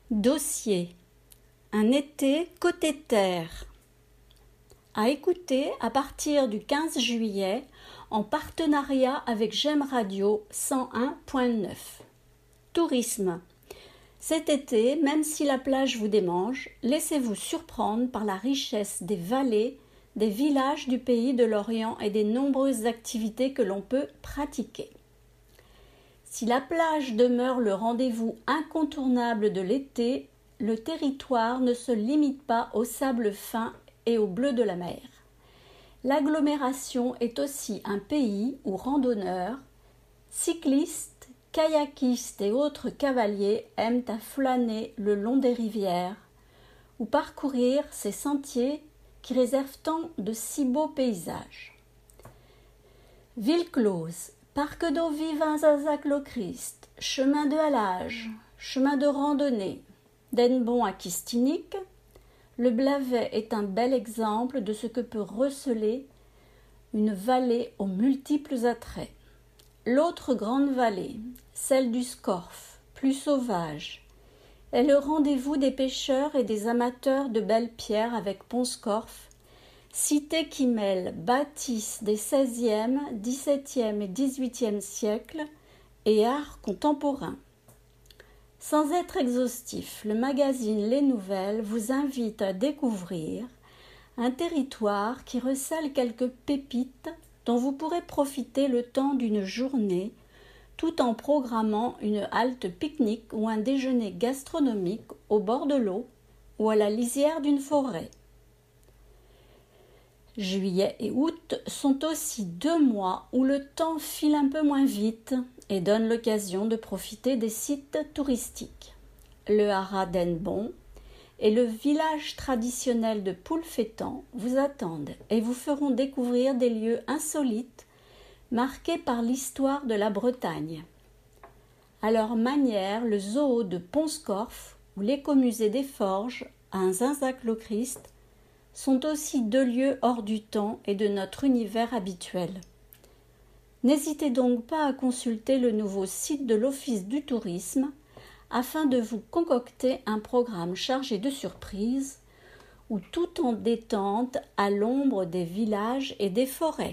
Dossier. Un été côté terre. À écouter à partir du 15 juillet en partenariat avec J'aime Radio 101.9. Tourisme. Cet été, même si la plage vous démange, laissez-vous surprendre par la richesse des vallées, des villages du pays de l'Orient et des nombreuses activités que l'on peut pratiquer. Si la plage demeure le rendez-vous incontournable de l'été, le territoire ne se limite pas au sable fin et au bleu de la mer. L'agglomération est aussi un pays où randonneurs, cyclistes, kayakistes et autres cavaliers aiment à flâner le long des rivières ou parcourir ces sentiers qui réservent tant de si beaux paysages. Ville close, parc d'eau vive à Zazac-le-Christ, chemin de halage, chemin de randonnée, d'Hennebont à Kistinic, le Blavet est un bel exemple de ce que peut receler une vallée aux multiples attraits. L'autre grande vallée, celle du Scorff, plus sauvage, est le rendez-vous des pêcheurs et des amateurs de belles pierres avec Pont-Scorff, cité qui mêle bâtisses des XVIe, XVIIe et XVIIIe siècles et art contemporain. Sans être exhaustif, le magazine Les Nouvelles vous invite à découvrir un territoire qui recèle quelques pépites dont vous pourrez profiter le temps d'une journée tout en programmant une halte pique-nique ou un déjeuner gastronomique au bord de l'eau ou à la lisière d'une forêt. Juillet et août sont aussi 2 mois où le temps file un peu moins vite et donne l'occasion de profiter des sites touristiques. Le haras d'Hennebont et le village traditionnel de Poulfétan vous attendent et vous feront découvrir des lieux insolites marqués par l'histoire de la Bretagne. À leur manière, le zoo de Pont-Scorff ou l'écomusée des Forges à Zazac-le-Christ sont aussi 2 lieux hors du temps et de notre univers habituel. N'hésitez donc pas à consulter le nouveau site de l'Office du tourisme afin de vous concocter un programme chargé de surprises ou tout en détente à l'ombre des villages et des forêts.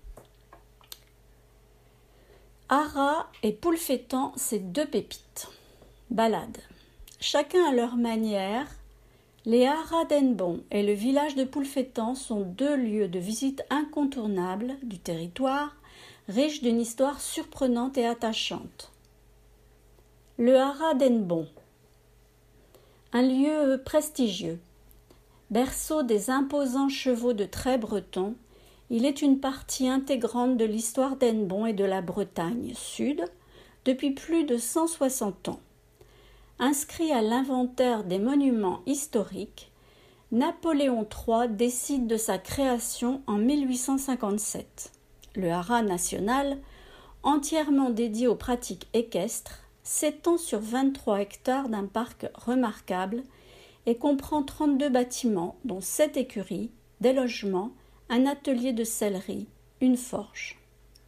Haras et Poulfétan, c'est 2 pépites. Balade. Chacun à leur manière, les haras d'Hennebont et le village de Poulfétan sont 2 lieux de visite incontournables du territoire, riches d'une histoire surprenante et attachante. Le haras d'Hennebont, un lieu prestigieux. Berceau des imposants chevaux de trait breton, il est une partie intégrante de l'histoire d'Hennebont et de la Bretagne Sud depuis plus de 160 ans. Inscrit à l'inventaire des monuments historiques, Napoléon III décide de sa création en 1857. Le haras national, entièrement dédié aux pratiques équestres, s'étend sur 23 hectares d'un parc remarquable et comprend 32 bâtiments, dont 7 écuries, des logements, un atelier de sellerie, une forge.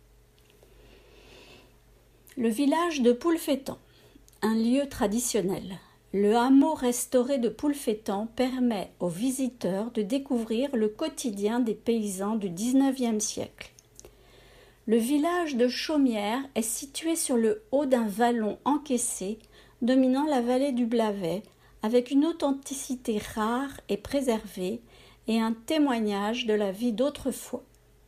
Le village de Poulfétan, un lieu traditionnel. Le hameau restauré de Poulfétan permet aux visiteurs de découvrir le quotidien des paysans du XIXe siècle. Le village de Chaumières est situé sur le haut d'un vallon encaissé dominant la vallée du Blavet avec une authenticité rare et préservée et un témoignage de la vie d'autrefois.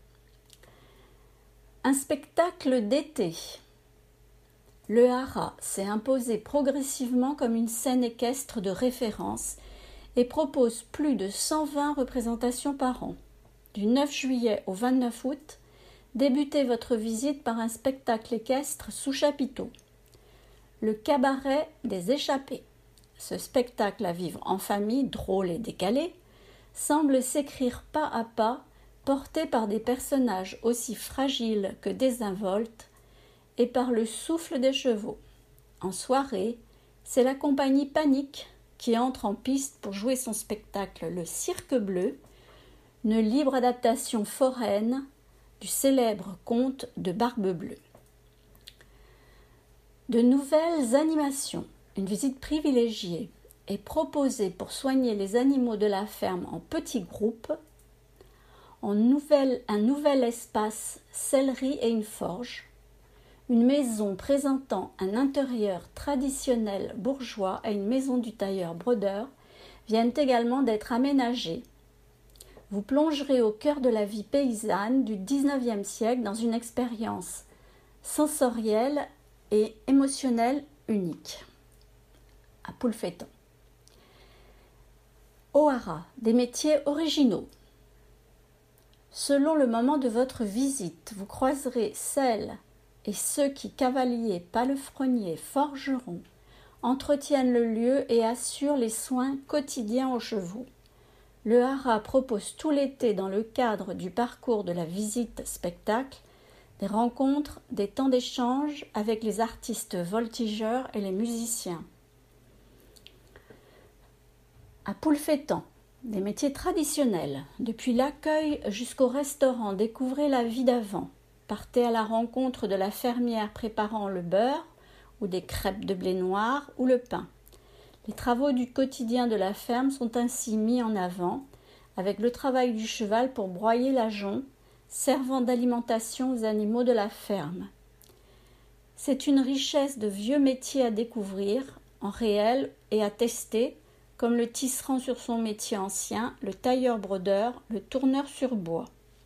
Un spectacle d'été. Le haras s'est imposé progressivement comme une scène équestre de référence et propose plus de 120 représentations par an. Du 9 juillet au 29 août, débutez votre visite par un spectacle équestre sous chapiteau. Le cabaret des échappés. Ce spectacle à vivre en famille, drôle et décalé, semble s'écrire pas à pas, porté par des personnages aussi fragiles que désinvoltes et par le souffle des chevaux. En soirée, c'est la compagnie Panique qui entre en piste pour jouer son spectacle Le Cirque Bleu, une libre adaptation foraine du célèbre conte de Barbe Bleue. De nouvelles animations, une visite privilégiée. est proposé pour soigner les animaux de la ferme en petits groupes, un nouvel espace sellerie et une forge, une maison présentant un intérieur traditionnel bourgeois et une maison du tailleur-brodeur viennent également d'être aménagées. Vous plongerez au cœur de la vie paysanne du XIXe siècle dans une expérience sensorielle et émotionnelle unique. À Poulfétan. Ohara, des métiers originaux. Selon le moment de votre visite, vous croiserez celles et ceux qui, cavaliers, palefreniers, forgerons, entretiennent le lieu et assurent les soins quotidiens aux chevaux. Le hara propose tout l'été, dans le cadre du parcours de la visite spectacle, des rencontres, des temps d'échange avec les artistes voltigeurs et les musiciens. À Poulfétan, des métiers traditionnels, depuis l'accueil jusqu'au restaurant, découvrez la vie d'avant. Partez à la rencontre de la fermière préparant le beurre ou des crêpes de blé noir ou le pain. Les travaux du quotidien de la ferme sont ainsi mis en avant, avec le travail du cheval pour broyer l'ajonc, servant d'alimentation aux animaux de la ferme. C'est une richesse de vieux métiers à découvrir, en réel et à tester, comme le tisserand sur son métier ancien, le tailleur-brodeur, le tourneur sur bois.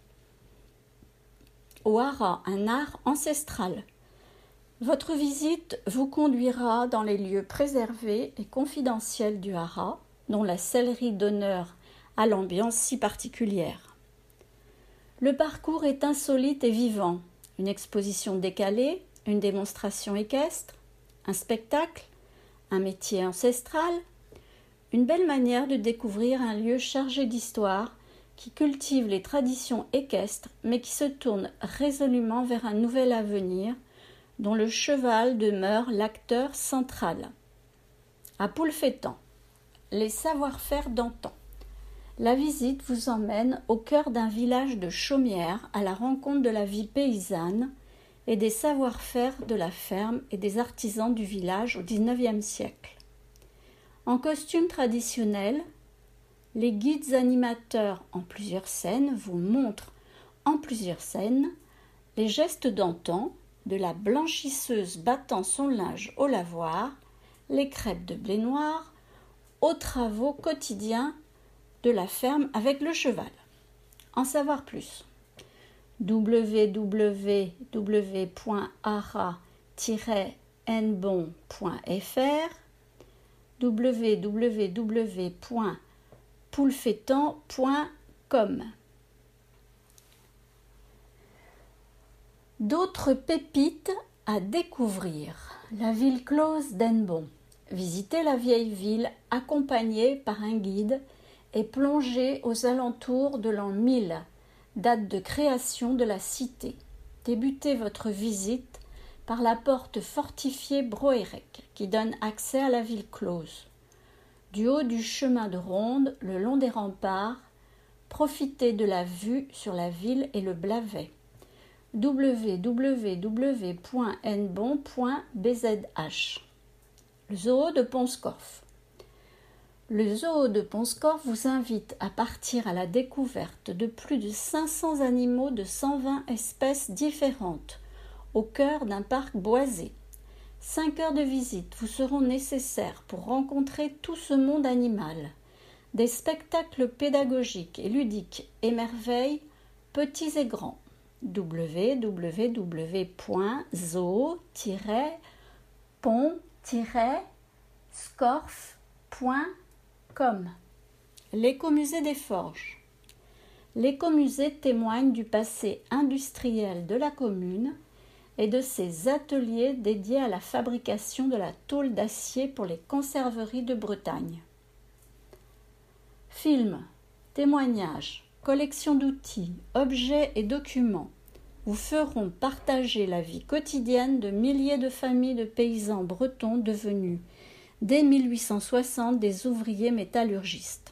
Au hara, un art ancestral. Votre visite vous conduira dans les lieux préservés et confidentiels du hara, dont la sellerie d'honneur a l'ambiance si particulière. Le parcours est insolite et vivant. Une exposition décalée, une démonstration équestre, un spectacle, un métier ancestral, une belle manière de découvrir un lieu chargé d'histoire qui cultive les traditions équestres mais qui se tourne résolument vers un nouvel avenir dont le cheval demeure l'acteur central. À Poulfétan, les savoir-faire d'antan. La visite vous emmène au cœur d'un village de chaumières à la rencontre de la vie paysanne et des savoir-faire de la ferme et des artisans du village au XIXe siècle. En costume traditionnel, les guides animateurs en plusieurs scènes vous montrent en plusieurs scènes les gestes d'antan, de la blanchisseuse battant son linge au lavoir, les crêpes de blé noir, aux travaux quotidiens de la ferme avec le cheval. En savoir plus. www.ara-nbon.fr www.poulfétan.com. D'autres pépites à découvrir. La ville close d'Hennebon. Visitez la vieille ville accompagnée par un guide et plongez aux alentours de l'an 1000, date de création de la cité. Débutez votre visite par la porte fortifiée Broérec, qui donne accès à la ville close. Du haut du chemin de ronde, le long des remparts, profitez de la vue sur la ville et le Blavet. www.nbon.bzh. Le zoo de Ponscorf. Le zoo de Ponscorf vous invite à partir à la découverte de plus de 500 animaux de 120 espèces différentes, au cœur d'un parc boisé. 5 heures de visite vous seront nécessaires pour rencontrer tout ce monde animal. Des spectacles pédagogiques et ludiques émerveillent petits et grands. www.zoo-pont-scorf.com. L'écomusée des Forges. L'écomusée témoigne du passé industriel de la commune et de ses ateliers dédiés à la fabrication de la tôle d'acier pour les conserveries de Bretagne. Films, témoignages, collection d'outils, objets et documents vous feront partager la vie quotidienne de milliers de familles de paysans bretons devenus, dès 1860, des ouvriers métallurgistes.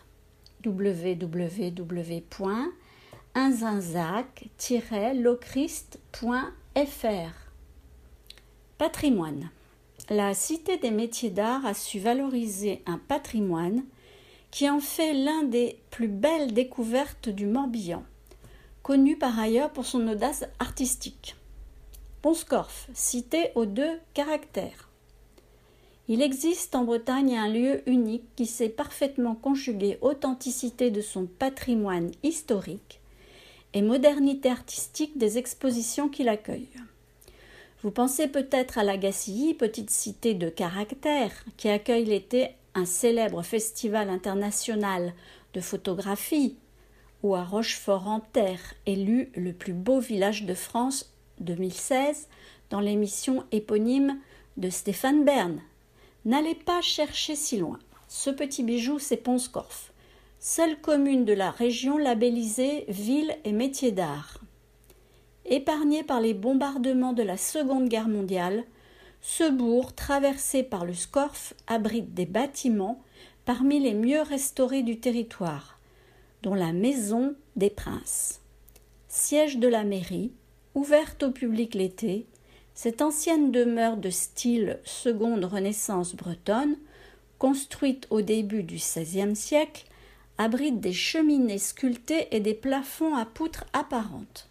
www.inzinzac-locrist.fr. Patrimoine. la Cité des métiers d'art a su valoriser un patrimoine qui en fait l'un des plus belles découvertes du Morbihan, connu par ailleurs pour son audace artistique. Pont-Scorff, cité aux 2 caractères. Il existe en Bretagne un lieu unique qui sait parfaitement conjuguer authenticité de son patrimoine historique et modernité artistique des expositions qu'il accueille. Vous pensez peut-être à la Gacilly, petite cité de caractère, qui accueille l'été un célèbre festival international de photographie, ou à Rochefort-en-Terre, élu le plus beau village de France 2016 dans l'émission éponyme de Stéphane Bern. N'allez pas chercher si loin. Ce petit bijou, c'est Pont-Scorff, seule commune de la région labellisée ville et métier d'art. Épargné par les bombardements de la Seconde Guerre mondiale, ce bourg, traversé par le Scorff, abrite des bâtiments parmi les mieux restaurés du territoire, dont la Maison des Princes. Siège de la mairie, ouverte au public l'été, cette ancienne demeure de style seconde Renaissance bretonne, construite au début du XVIe siècle, abrite des cheminées sculptées et des plafonds à poutres apparentes.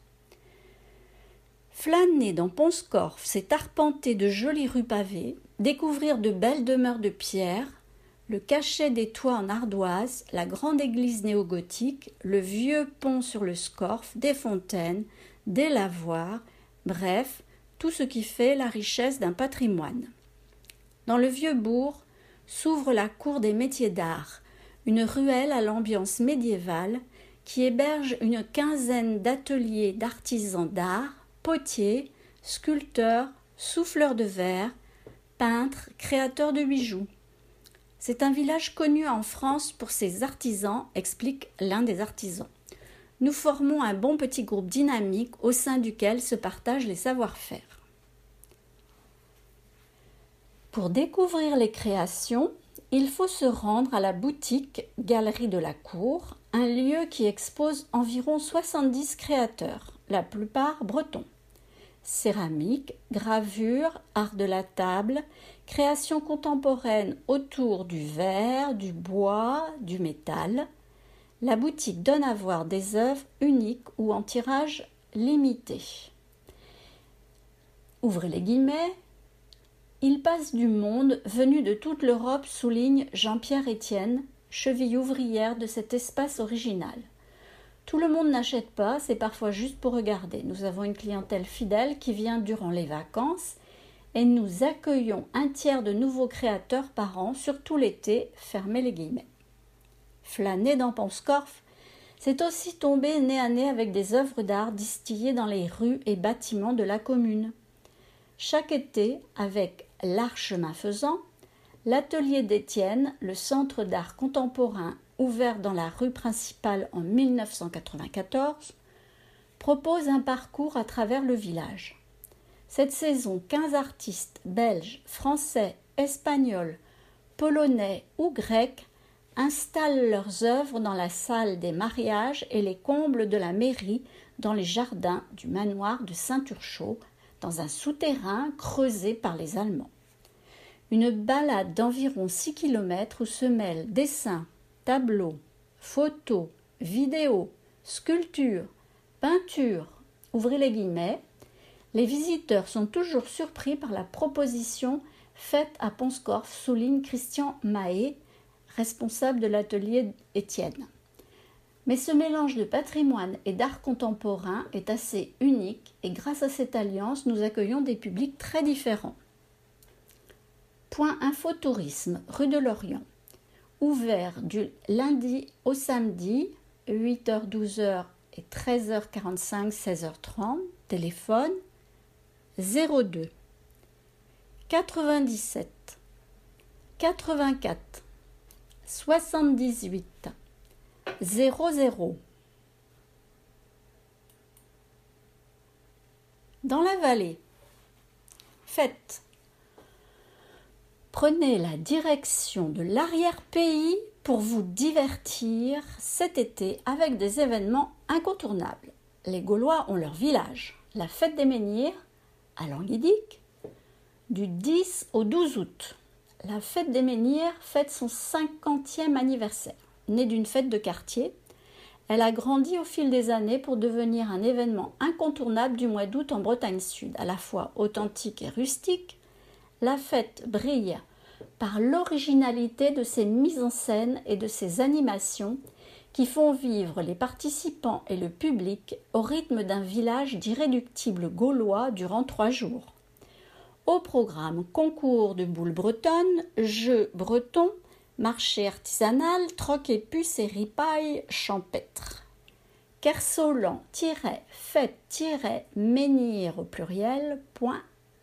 Flâner dans Pont-Scorff, c'est arpenter de jolies rues pavées, découvrir de belles demeures de pierre, le cachet des toits en ardoise, la grande église néogothique, le vieux pont sur le Scorff, des fontaines, des lavoirs, bref, tout ce qui fait la richesse d'un patrimoine. Dans le vieux bourg s'ouvre la cour des métiers d'art, une ruelle à l'ambiance médiévale qui héberge une quinzaine d'ateliers d'artisans d'art, potiers, sculpteurs, souffleurs de verre, peintres, créateurs de bijoux. C'est un village connu en France pour ses artisans, explique l'un des artisans. Nous formons un bon petit groupe dynamique au sein duquel se partagent les savoir-faire. Pour découvrir les créations, il faut se rendre à la boutique Galerie de la Cour, un lieu qui expose environ 70 créateurs, la plupart bretons. Céramique, gravure, art de la table, créations contemporaines autour du verre, du bois, du métal. La boutique donne à voir des œuvres uniques ou en tirage limité. Ouvrez les guillemets. Il passe du monde venu de toute l'Europe, souligne Jean-Pierre Etienne, cheville ouvrière de cet espace original. Tout le monde n'achète pas, c'est parfois juste pour regarder. Nous avons une clientèle fidèle qui vient durant les vacances et nous accueillons un tiers de nouveaux créateurs par an, surtout l'été, fermez les guillemets. Flâner dans Pont-Scorff, c'est aussi tomber nez à nez avec des œuvres d'art distillées dans les rues et bâtiments de la commune. Chaque été, avec l'art chemin faisant, l'atelier d'Étienne, le centre d'art contemporain ouvert dans la rue principale en 1994, propose un parcours à travers le village. Cette saison, 15 artistes belges, français, espagnols, polonais ou grecs installent leurs œuvres dans la salle des mariages et les combles de la mairie dans les jardins du manoir de Saint-Urchaud, dans un souterrain creusé par les Allemands. Une balade d'environ 6 km où se mêlent dessins, tableaux, photos, vidéos, sculptures, peintures, ouvrez les guillemets, les visiteurs sont toujours surpris par la proposition faite à Pont-Scorff, souligne Christian Mahé, responsable de l'atelier Étienne. Mais ce mélange de patrimoine et d'art contemporain est assez unique et grâce à cette alliance, nous accueillons des publics très différents. Point Info Tourisme, rue de Lorient. Ouvert du lundi au samedi, 8h, 12h et 13h45, 16h30. Téléphone 02 97 84 78 00. Dans la vallée, faites. Prenez la direction de l'arrière-pays pour vous divertir cet été avec des événements incontournables. Les Gaulois ont leur village, la fête des menhirs à Languidic, Du 10 au 12 août, la fête des menhirs fête son 50e anniversaire. Née d'une fête de quartier, elle a grandi au fil des années pour devenir un événement incontournable du mois d'août en Bretagne Sud. À la fois authentique et rustique, la fête brille par l'originalité de ses mises en scène et de ses animations qui font vivre les participants et le public au rythme d'un village d'irréductibles Gaulois durant 3 jours. Au programme concours de boules bretonnes, jeux bretons, marché artisanal, troc et puces et ripailles champêtres. Kersolan-fête-menhir au pluriel.fr.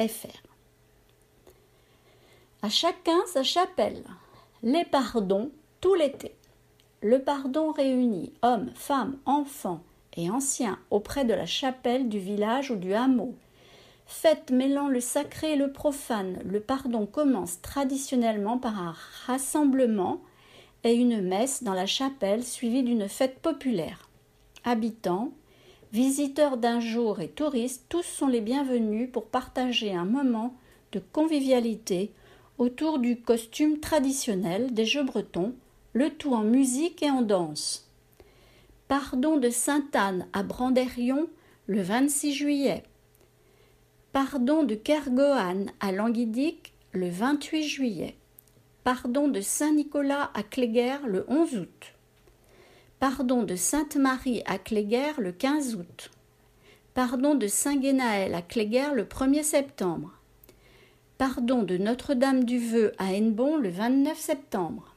À chacun sa chapelle. Les pardons tout l'été. Le pardon réunit hommes, femmes, enfants et anciens auprès de la chapelle du village ou du hameau. Fête mêlant le sacré et le profane, le pardon commence traditionnellement par un rassemblement et une messe dans la chapelle suivie d'une fête populaire. Habitants, visiteurs d'un jour et touristes, tous sont les bienvenus pour partager un moment de convivialité autour du costume traditionnel des jeux bretons, le tout en musique et en danse. Pardon de Sainte-Anne à Brandérion le 26 juillet. Pardon de Kergohan à Languidic le 28 juillet. Pardon de Saint-Nicolas à Cléguer le 11 août. Pardon de Sainte-Marie à Cléguer le 15 août. Pardon de Saint-Guénaël à Cléguer le 1er septembre. Pardon de Notre-Dame-du-Vœu à Hennebon le 29 septembre.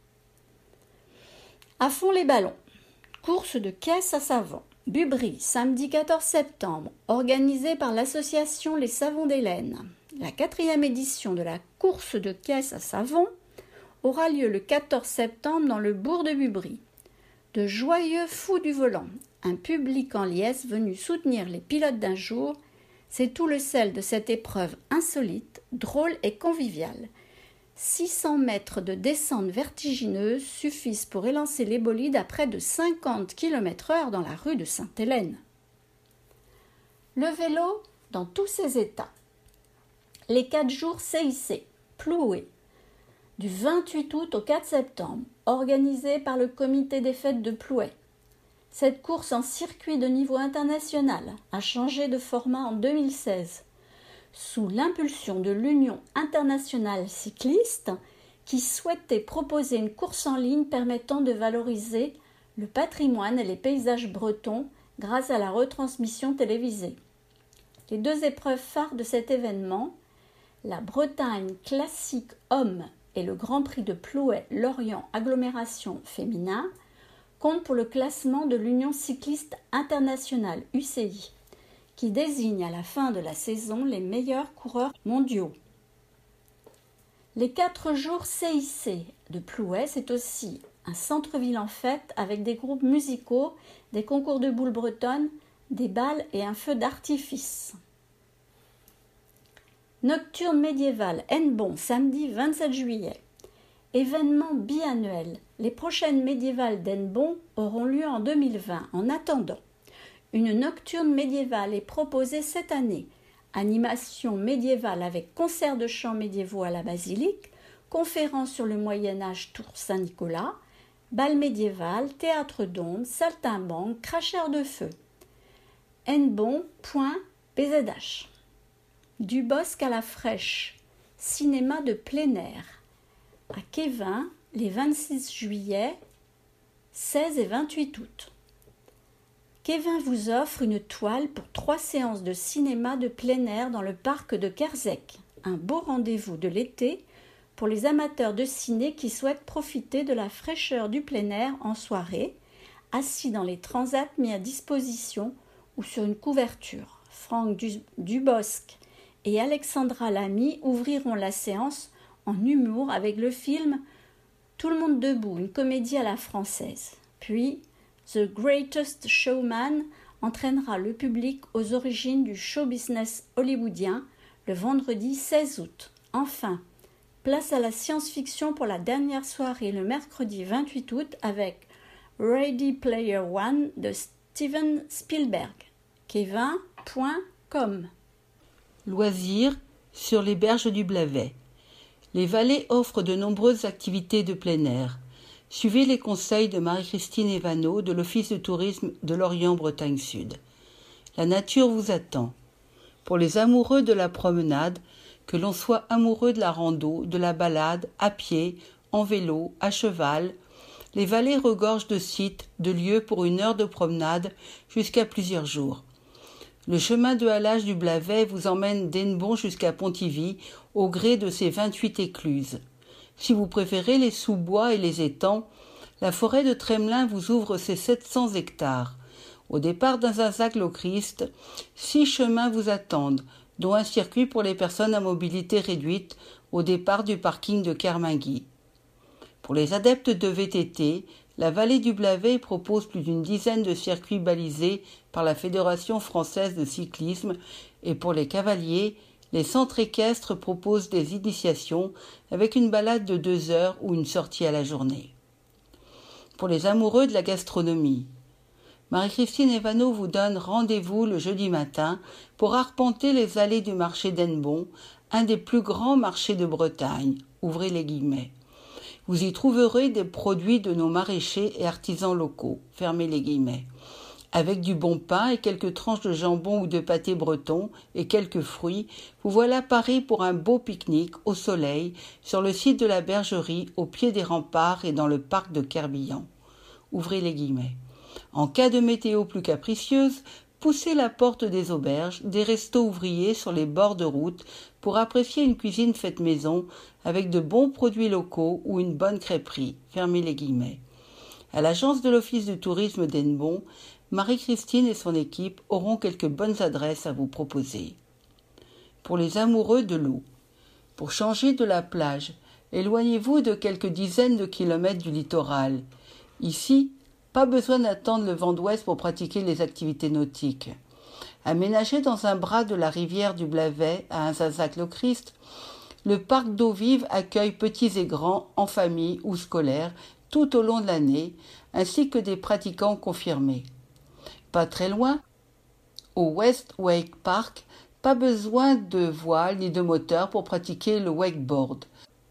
À fond les ballons. Course de caisse à savon. Bubry, samedi 14 septembre, organisée par l'association Les Savons d'Hélène. La 4e édition de la course de caisse à savon aura lieu le 14 septembre dans le bourg de Bubry. De joyeux fous du volant, un public en liesse venu soutenir les pilotes d'un jour, c'est tout le sel de cette épreuve insolite, drôle et conviviale. 600 mètres de descente vertigineuse suffisent pour élancer les bolides à près de 50 km/h dans la rue de Sainte-Hélène. Le vélo dans tous ses états. Les 4 jours CIC, Ploué, du 28 août au 4 septembre, organisé par le comité des fêtes de Plouay. Cette course en circuit de niveau international a changé de format en 2016. Sous l'impulsion de l'Union internationale cycliste qui souhaitait proposer une course en ligne permettant de valoriser le patrimoine et les paysages bretons grâce à la retransmission télévisée. Les 2 épreuves phares de cet événement, la Bretagne classique homme et le Grand Prix de Plouay-Lorient agglomération féminin, comptent pour le classement de l'Union cycliste internationale UCI, qui désigne à la fin de la saison les meilleurs coureurs mondiaux. Les 4 jours CIC de Plouay, c'est aussi un centre-ville en fête avec des groupes musicaux, des concours de boules bretonnes, des balles et un feu d'artifice. Nocturne médiévale Hennebon, samedi 27 juillet. Événement biannuel. Les prochaines médiévales d'Hennebon auront lieu en 2020. En attendant, une nocturne médiévale est proposée cette année. Animation médiévale avec concert de chants médiévaux à la basilique, conférence sur le Moyen-Âge Tour Saint-Nicolas, bal médiéval, théâtre d'ondes, saltimbanque, cracheur de feu. Hennebon.bzh. Du Bosc à la Fraîche, cinéma de plein air. À Quévin, les 26 juillet, 16 et 28 août. Quévin vous offre une toile pour 3 séances de cinéma de plein air dans le parc de Kerzec. Un beau rendez-vous de l'été pour les amateurs de ciné qui souhaitent profiter de la fraîcheur du plein air en soirée, assis dans les transats mis à disposition ou sur une couverture. Franck Dubosc et Alexandra Lamy ouvriront la séance en humour avec le film Tout le monde debout, une comédie à la française. Puis, The Greatest Showman entraînera le public aux origines du show business hollywoodien le vendredi 16 août. Enfin, place à la science-fiction pour la dernière soirée le mercredi 28 août avec Ready Player One de Steven Spielberg. Kevin.com. Loisirs, sur les berges du Blavet. Les vallées offrent de nombreuses activités de plein air. Suivez les conseils de Marie-Christine Evano de l'Office de tourisme de Lorient-Bretagne Sud. La nature vous attend. Pour les amoureux de la promenade, que l'on soit amoureux de la rando, de la balade, à pied, en vélo, à cheval, les vallées regorgent de sites, de lieux pour 1 heure de promenade jusqu'à plusieurs jours. Le chemin de halage du Blavet vous emmène d'Hennebon jusqu'à Pontivy au gré de ses 28 écluses. Si vous préférez les sous-bois et les étangs, la forêt de Tremelin vous ouvre ses 700 hectares. Au départ d'Anzazac-le-Christ, 6 chemins vous attendent, dont un circuit pour les personnes à mobilité réduite au départ du parking de Kermingui. Pour les adeptes de VTT, la vallée du Blavet propose plus d'une dizaine de circuits balisés par la Fédération française de cyclisme et pour les cavaliers, les centres équestres proposent des initiations avec une balade de 2 heures ou une sortie à la journée. Pour les amoureux de la gastronomie, Marie-Christine Evano vous donne rendez-vous le jeudi matin pour arpenter les allées du marché d'Hennebon, un des plus grands marchés de Bretagne. Ouvrez les guillemets. Vous y trouverez des produits de nos maraîchers et artisans locaux. Fermez les guillemets. Avec du bon pain et quelques tranches de jambon ou de pâté breton et quelques fruits, vous voilà parés pour un beau pique-nique au soleil sur le site de la bergerie au pied des remparts et dans le parc de Kerbillan. Ouvrez les guillemets. En cas de météo plus capricieuse, poussez la porte des auberges, des restos ouvriers sur les bords de route pour apprécier une cuisine faite maison avec de bons produits locaux ou une bonne crêperie. Fermez les guillemets. À l'agence de l'Office du tourisme d'Hennebon, Marie-Christine et son équipe auront quelques bonnes adresses à vous proposer. Pour les amoureux de l'eau, pour changer de la plage, éloignez-vous de quelques dizaines de kilomètres du littoral. Ici, pas besoin d'attendre le vent d'ouest pour pratiquer les activités nautiques. Aménagé dans un bras de la rivière du Blavet à Anzazac-le-Christ, le parc d'eau vive accueille petits et grands en famille ou scolaires tout au long de l'année, ainsi que des pratiquants confirmés. Pas très loin, au West Wake Park, pas besoin de voile ni de moteur pour pratiquer le wakeboard.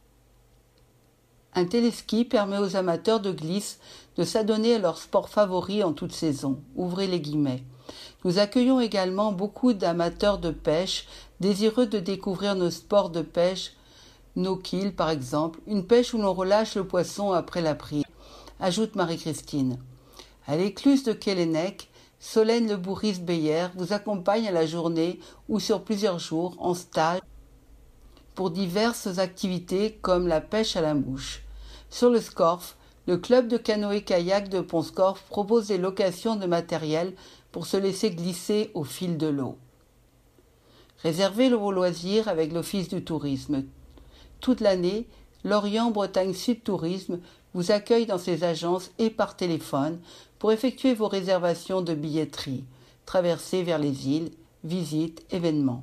Un téléski permet aux amateurs de glisse de s'adonner à leur sport favori en toute saison. Ouvrez les guillemets. Nous accueillons également beaucoup d'amateurs de pêche désireux de découvrir nos sports de pêche, no-kill par exemple, une pêche où l'on relâche le poisson après la prise, ajoute Marie-Christine. À l'écluse de Kellenec, Solène Le Bourris-Beyer vous accompagne à la journée ou sur plusieurs jours en stage pour diverses activités comme la pêche à la mouche. Sur le Scorff, le club de canoë-kayak de Pont-Scorff propose des locations de matériel pour se laisser glisser au fil de l'eau. Réservez vos loisirs avec l'Office du tourisme. Toute l'année, Lorient-Bretagne Sud Tourisme vous accueille dans ses agences et par téléphone pour effectuer vos réservations de billetterie, traversées vers les îles, visites, événements.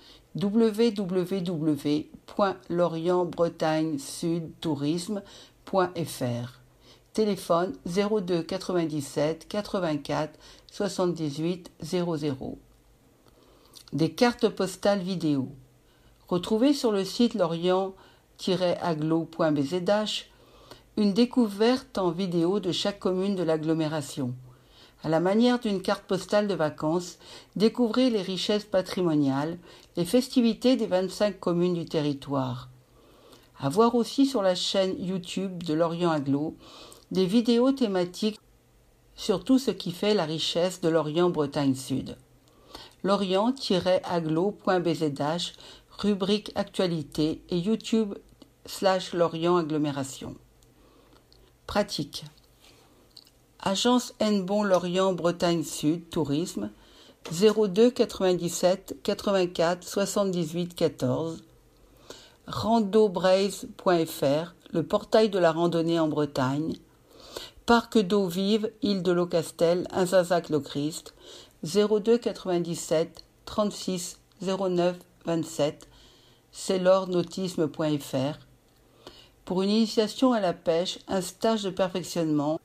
www.lorientbretagnesudtourisme.fr. Téléphone 02 97 84 78 00. Des cartes postales vidéo. Retrouvez sur le site lorient-aglo.bzh une découverte en vidéo de chaque commune de l'agglomération. À la manière d'une carte postale de vacances, découvrez les richesses patrimoniales, les festivités des 25 communes du territoire. À voir aussi sur la chaîne YouTube de Lorient Aglo, des vidéos thématiques sur tout ce qui fait la richesse de Lorient-Bretagne Sud. Lorient-aglo.bzh, rubrique Actualité et YouTube/Lorient Agglomération. Pratique. Agence Hennebon Lorient Bretagne Sud Tourisme 02 97 84 78 14. randobraise.fr, le portail de la randonnée en Bretagne. Parc d'eau vive, île de Locastel, Anzazac-le-Christ 02 97 36 09 27. celornautisme.fr. Pour une initiation à la pêche, un stage de perfectionnement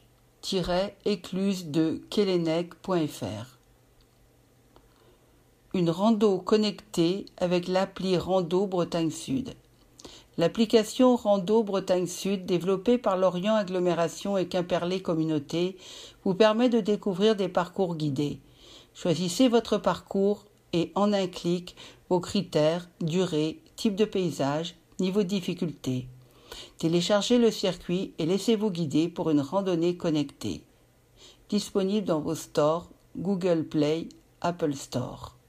écluse de kellenec.fr. une rando connectée avec l'appli Rando Bretagne Sud. L'application Rando Bretagne Sud, développée par Lorient Agglomération et Quimperlé Communauté, vous permet de découvrir des parcours guidés. Choisissez votre parcours et, en un clic, vos critères, durée, type de paysage, niveau de difficulté. Téléchargez le circuit et laissez-vous guider pour une randonnée connectée. Disponible dans vos stores Google Play, Apple Store.